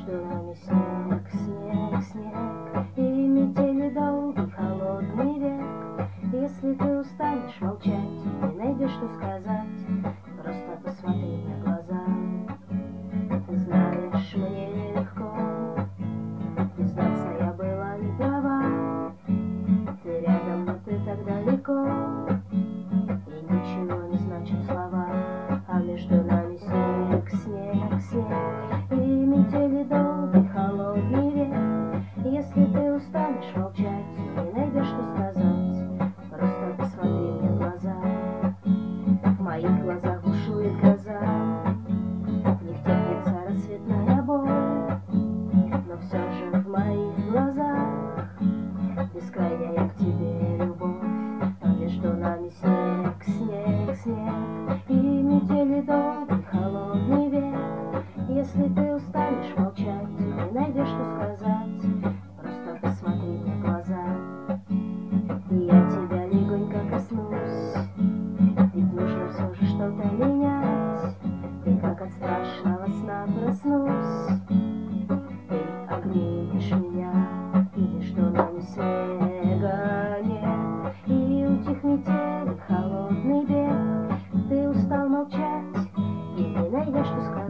между нами снег, снег, снег, и метели долгий холодный век. Если ты устанешь молчать, не найдешь, что сказать, просто посмотри мне в глаза. Ты знаешь, мне нелегко признаться, я была не права. Ты рядом, но ты так далеко, и ничего не значат слова. А между нами снег, снег, снег, и метели долгий холодный век. Если ты устанешь молчать, не найдешь, что сказать, просто посмотри мне в глаза. В моих глазах бушует гроза, в них теплится рассветная боль, но все же в моих глазах бескрайняя к тебе любовь. А между нами снег, снег, снег, и метели долгий холодный век. Если ты устанешь молчать, не найдешь, что сказать, просто посмотри мне в глаза. И я тебя легонько коснусь, ведь нужно все же что-то менять. И как от страшного сна проснусь, ты обнимешь меня, и между нами снега нет, и утих метели холодный бег. Ты устал молчать, и не найдешь, что сказать.